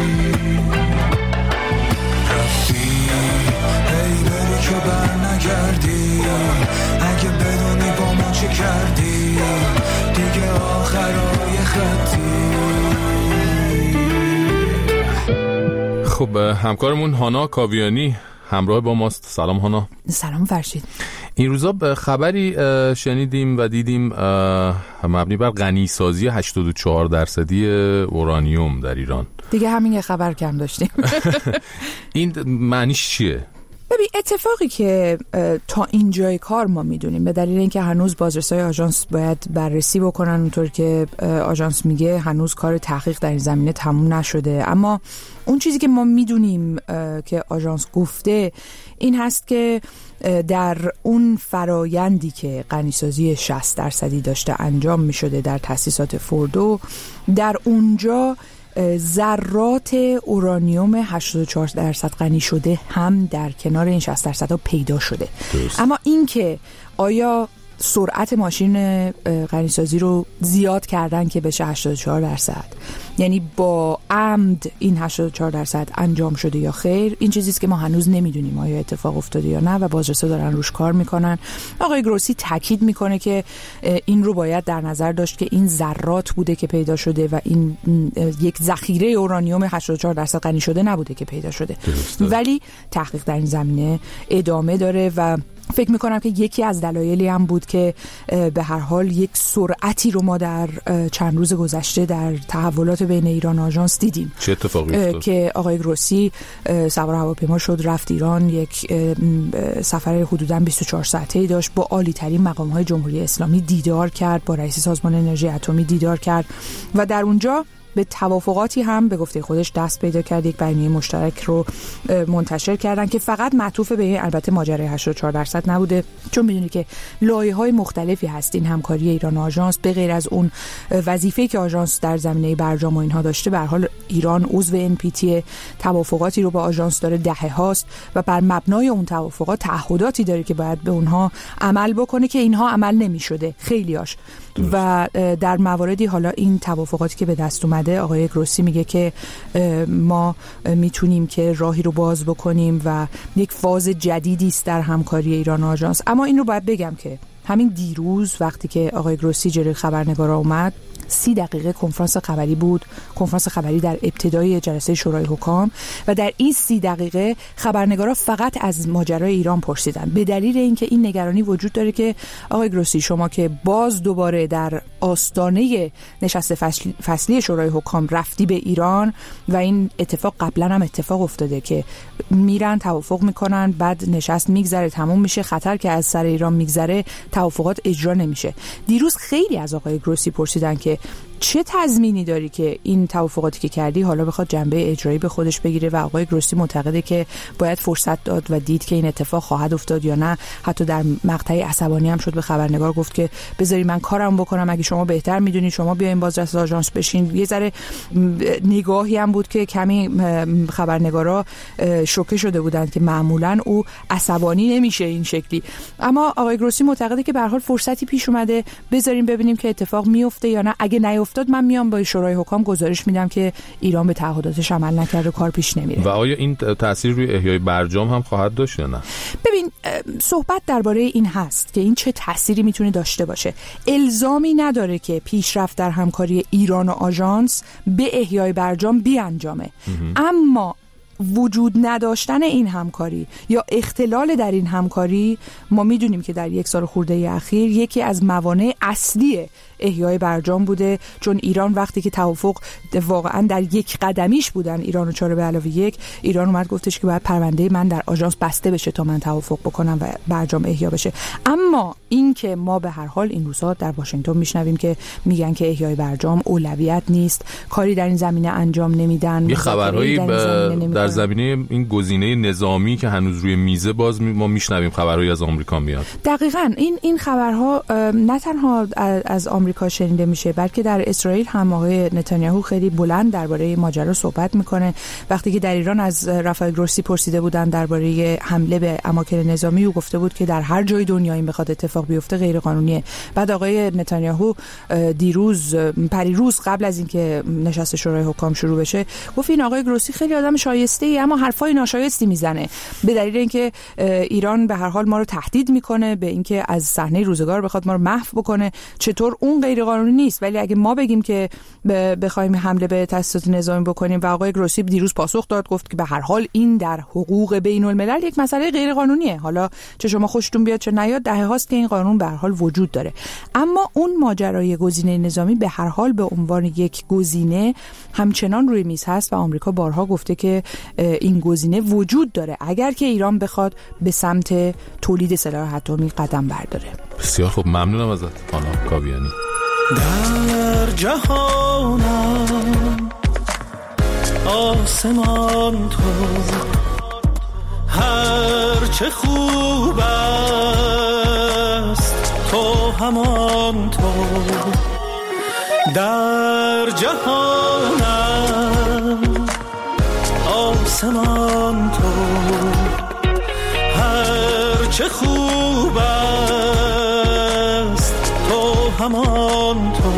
D: رفتی ای بری که بر نگردی، اگه بدونی با ما چه کردی دیگه آخرای خطی.
C: خب همکارمون هانا کاویانی همراه با ماست. سلام هانا.
U: سلام فرشید.
C: این روزا به خبری شنیدیم و دیدیم مبنی بر غنیسازی هشتاد و چهار درصدی اورانیوم در ایران.
U: دیگه همین یه خبر کم داشتیم.
C: این معنیش چیه؟
U: ببین اتفاقی که تا اینجای کار ما میدونیم به دلیل اینکه هنوز بازرسای آژانس باید بررسی بکنن، اونطور که آژانس میگه هنوز کار تحقیق در این زمینه تموم نشده، اما اون چیزی که ما میدونیم که آژانس گفته این هست که در اون فرایندی که غنیسازی شصت درصدی داشته انجام میشده در تأسیسات فوردو، در اونجا ذرات اورانیوم هشتاد و چهار درصد غنی شده هم در کنار این شصت درصد ها پیدا شده. درست. اما این که آیا سرعت ماشین غنیسازی رو زیاد کردن که بشه هشتاد و چهار درصد، یعنی با عمد این هشتاد و چهار درصد انجام شده یا خیر، این چیزیست که ما هنوز نمیدونیم آیا اتفاق افتاده یا نه و بازرسا دارن روش کار میکنن. آقای گروسی تاکید میکنه که این رو باید در نظر داشت که این ذرات بوده که پیدا شده و این یک ذخیره اورانیوم هشتاد و چهار درصد غنی شده نبوده که پیدا شده. درسته. ولی تحقیق در این زمینه ادامه داره و فکر میکنم که یکی از دلایلی هم بود که به هر حال یک سرعتی رو ما در چند روز گذشته در تحولات بین ایران و آژانس دیدیم.
C: چه اتفاقی افتاد؟
U: که آقای گروسی سوار هواپیما شد رفت ایران، یک سفر حدوداً بیست و چهار ساعته‌ای داشت، با عالی ترین مقام‌های جمهوری اسلامی دیدار کرد، با رئیس سازمان انرژی اتمی دیدار کرد و در اونجا به توافقاتی هم به گفته خودش دست پیدا کرد. یک بیانیه مشترک رو منتشر کردن که فقط معطوف به البته ماجرای هشتاد و چهار درصد نبوده، چون میدونی که لایه‌های مختلفی هست این همکاری ایران و آژانس. به غیر از اون وظیفه‌ای که آژانس در زمینه برجام و اینها داشته، به هر حال ایران عضو ان پی تی، توافقاتی رو با آژانس داره دهه هاست و بر مبنای اون توافقات تعهداتی داره که باید به اونها عمل بکنه که اینها عمل نمی‌شده خیلیاش. و در مواردی حالا این توافقاتی که به دست اومده، آقای گروسی میگه که ما میتونیم که راهی رو باز بکنیم و یک فاز جدیدی است در همکاری ایران و آژانس. اما این رو باید بگم که همین دیروز وقتی که آقای گروسی جلوی خبرنگارا اومد، سی دقیقه کنفرانس خبری بود، کنفرانس خبری در ابتدای جلسه شورای حکام، و در این سی دقیقه خبرنگارا فقط از ماجرای ایران پرسیدن، به دلیل اینکه این نگرانی وجود داره که آقای گروسی شما که باز دوباره در آستانه نشست فصلی, فصلی شورای حکام رفتی به ایران و این اتفاق قبلا هم اتفاق افتاده که میرن توافق میکنن، بعد نشست میگذره تموم میشه، خطر که از سر ایران میگذره توافقات اجرا نمیشه. دیروز خیلی از آقای گروسی پرسیدن که چه تضمینی داری که این توافقاتی که کردی حالا بخواد جنبه اجرایی به خودش بگیره، و آقای گروسی معتقده که باید فرصت داد و دید که این اتفاق خواهد افتاد یا نه. حتی در مقطعی عصبانی هم شد به خبرنگار، گفت که بذاری من کارم بکنم، اگه شما بهتر میدونید شما بیاین بازرس آژانس بشین. یه ذره نگاهی هم بود که کمی خبرنگارا شوکه شده بودند که معمولا او عصبانی نمیشه این شکلی. اما آقای گروسی معتقده که به هر حال فرصتی پیش اومده، بذاریم ببینیم که اتفاق میفته یا نه. اگه نیفتاد من میام با شورای حکام گزارش میدم که ایران به تعهداتش عمل نکرده، کار پیش نمیره.
C: و آیا این تأثیر روی احیای برجام هم خواهد داشت یا نه؟
U: ببین، صحبت درباره این هست که این چه تأثیری میتونه داشته باشه. الزامی نداره که پیشرفت در همکاری ایران و آژانس به احیای برجام بیانجامه، اما وجود نداشتن این همکاری یا اختلال در این همکاری، ما میدونیم که در یک سال خورده اخیر یکی از موانع اصلی احیای برجام بوده، چون ایران وقتی که توافق واقعا در یک قدمیش بودن، ایران و چهار به علاوه یک، ایران اومد گفتش که باید پرونده من در آژانس بسته بشه تا من توافق بکنم و برجام احیا بشه. اما این که ما به هر حال این روزها در واشنگتن میشنویم که میگن که احیای برجام اولویت نیست، کاری در این زمینه انجام نمیدن.
C: یه خبرهایی در, در زمینه این گزینه نظامی که هنوز روی میزه باز ما میشنویم خبرهایی از آمریکا میاد.
U: دقیقاً این این خبرها نه تنها از آمریکا شنیده میشه، بلکه در اسرائیل هم آقای نتانیاهو خیلی بلند درباره ماجرا صحبت میکنه. وقتی که در ایران از رافائل گروسی پرسیده بودن درباره حمله به اماکن نظامی، او گفته بود که در هر جای دنیا این بخواد اتفاق بیفته غیر قانونیه. بعد آقای نتانیاهو دیروز پریروز قبل از اینکه نشست شورای حکام شروع بشه گفت این آقای گروسی خیلی آدم شایسته‌ای اما حرفای ناشایستی میزنه، به دلیل اینکه ایران به هر حال ما رو تهدید میکنه به اینکه از صحنه روزگار بخواد ما رو محو بکنه. چطور اون غیر قانونی نیست، ولی اگه ما بگیم که بخوایم حمله به تأسیسات نظامی بکنیم، و آقای گروسی دیروز پاسخ داد گفت که به هر حال این در حقوق بین الملل یک مسئله غیر قانونیه، حالا چه شما خوشتون بیاد چه نیاد، دهه هاست که این قانون به هر حال وجود داره. اما اون ماجرای گزینه نظامی به هر حال به عنوان یک گزینه همچنان روی میز هست و آمریکا بارها گفته که این گزینه وجود داره اگر که ایران بخواد به سمت تولید سلاح اتمی قدم برداره.
C: بسیار خوب، ممنونم ازت خانم کاویانی.
E: در جهانم آسمان تو هر چه خوب است تو همان تو، در جهانم آسمان تو هر چه خوب است تو همان تو،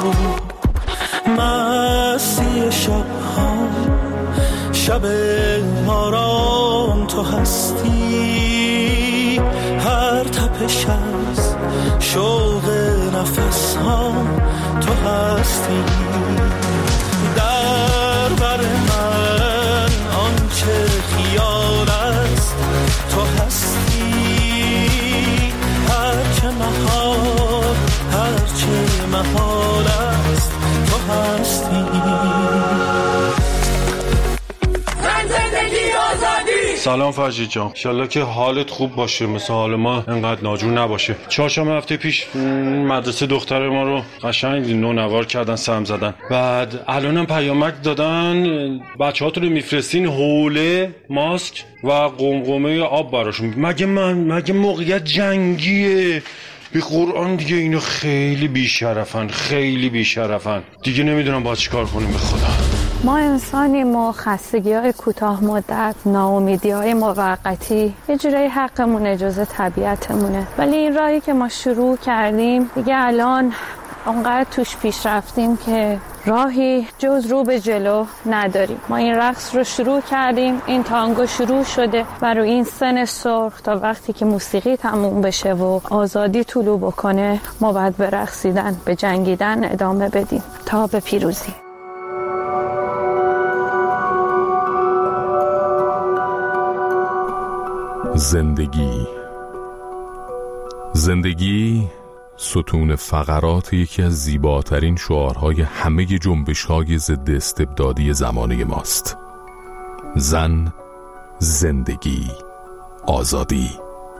E: مستی شبها شب آرام تو هستی، هر تپش از شوق نفس ها تو هستی، در بر من آنچه خیال است تو هستی، هر چه محال هر چه محال است تو هستی.
G: سلام فرشید جان، انشالله که حالت خوب باشه، مثل حال ما انقدر ناجور نباشه. چهارشنبه هفته پیش مدرسه دختر ما رو قشنگ نونوار کردن، سم زدن. بعد الانم پیامک دادن بچه‌هاتون رو میفرستین حوله، ماسک و قمقمه آب براشون. مگه من مگه موقعیت جنگیه؟ به قرآن دیگه اینو خیلی بیشرفن، خیلی بیشرفن. دیگه نمیدونم باید چیکار کنیم. به خدا
V: ما انسانیم و خستگی های کوتاه مدت، ناامیدی های موقتی یه جورایی حقمونه، جز طبیعتمونه. ولی این راهی که ما شروع کردیم دیگه الان اونقدر توش پیش رفتیم که راهی جز رو به جلو نداریم. ما این رقص رو شروع کردیم، این تانگو شروع شده و رو این سن سرخ تا وقتی که موسیقی تموم بشه و آزادی طلوع بکنه ما باید به رقصیدن، به جنگیدن ادامه بدیم تا به پیروزی.
C: زندگی زندگی ستون فقرات یکی از زیباترین شعارهای همه جنبش‌های ضد استبدادی زمانه ماست. زن، زندگی، آزادی.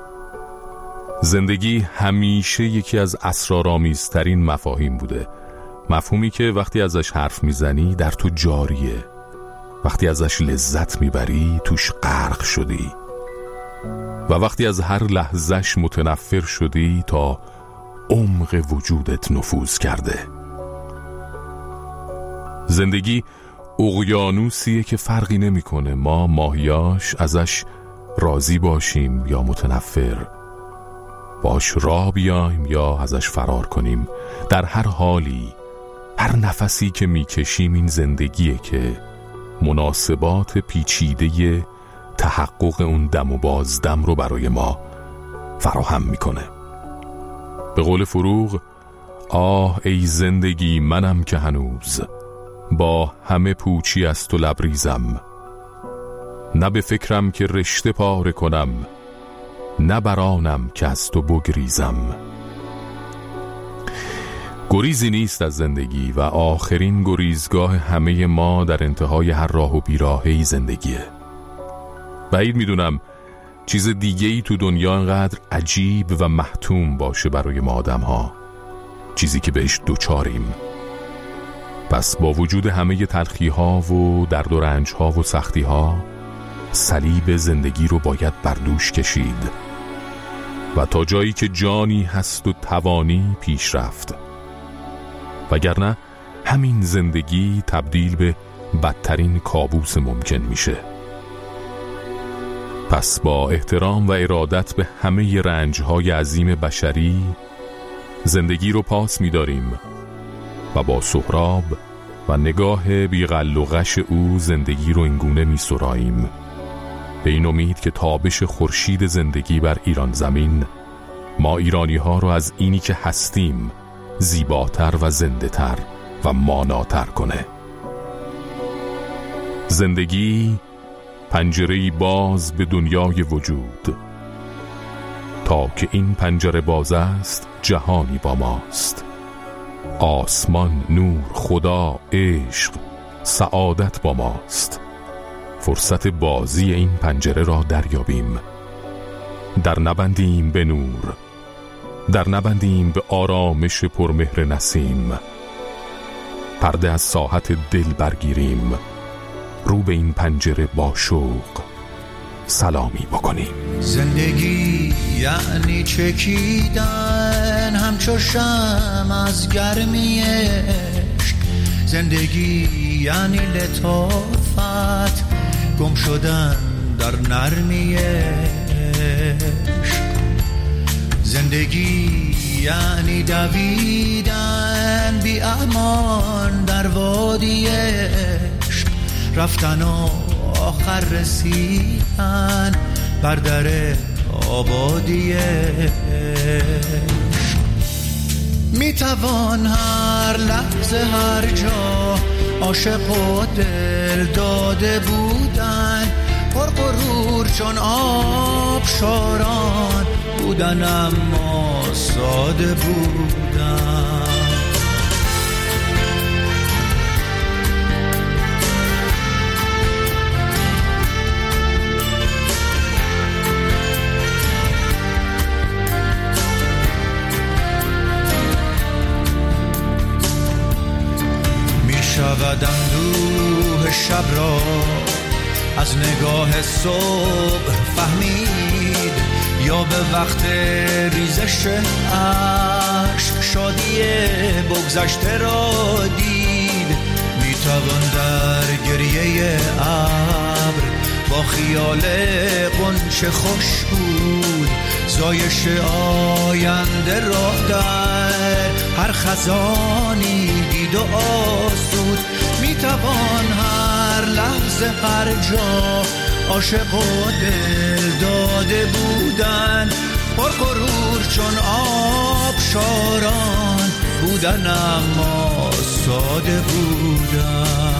C: زندگی همیشه یکی از اسرارآمیزترین مفاهیم بوده. مفهومی که وقتی ازش حرف میزنی در تو جاریه، وقتی ازش لذت میبری توش غرق شدی و وقتی از هر لحظهش متنفر شدی تا عمق وجودت نفوذ کرده. زندگی اقیانوسیه که فرقی نمیکنه ما ماهیاش ازش راضی باشیم یا متنفر، باش راه بیایم یا ازش فرار کنیم. در هر حالی، هر نفسی که میکشیم این زندگیه که مناسبات پیچیده تحقق اون دم و بازدم رو برای ما فراهم میکنه. به قول فروغ، آه ای زندگی منم که هنوز با همه پوچی از تو لبریزم، نه به فکرم که رشته پاره کنم، نه برانم که از تو بگریزم. گریزی نیست از زندگی و آخرین گریزگاه همه ما در انتهای هر راه و بیراهه‌ای زندگیه. بعید میدونم چیز دیگه‌ای تو دنیا انقدر عجیب و محتوم باشه برای ما آدم ها، چیزی که بهش دوچاریم. پس با وجود همه تلخی ها و درد و رنج ها و سختی ها، صلیب زندگی رو باید بر دوش کشید و تا جایی که جانی هست و توانی پیش رفت، وگرنه همین زندگی تبدیل به بدترین کابوس ممکن میشه. پس با احترام و ارادت به همه رنج‌های عظیم بشری، زندگی رو پاس می‌داریم و با سهراب و نگاه بیغل و غش او زندگی رو اینگونه می‌سراییم، به این امید که تابش خورشید زندگی بر ایران زمین ما ایرانی‌ها رو از اینی که هستیم زیباتر و زنده‌تر و ماناتر کنه. زندگی پنجره‌ای باز به دنیای وجود، تا که این پنجره باز است جهانی با ماست. آسمان، نور، خدا، عشق، سعادت با ماست. فرصت بازی این پنجره را دریابیم، در نبندیم به نور، در نبندیم به آرامش پرمهر نسیم. پرده از ساحت دل برگیریم، رو به این پنجره با شوق سلامی بکنیم.
D: زندگی یعنی چکیدن همچو شمع از گرمی عشق. زندگی یعنی لطافت گم شدن در نرمی عشق. زندگی یعنی دویدن بی امان در وادی عشق، رفتن و آخر رسیدن بر در آبادی عشق. میتوان هر لحظه هر جا عاشق و دل داده بودن، پر غرور چون آب شاران بودن اما ساده بودن.
H: شاید اندوه شب را از نگاه صبح فهمید، یا به وقت ریزش عشق شادی بگذشته را دید. میتوان در گریه ابر با خیال غنچه خوش بود، زایش آینده را در هر خزانی دید و آسود. میتوان هر لحظه هر جا عاشق و دل داده بودن، پر غرور چون آبشاران بودن اما ساده بودن.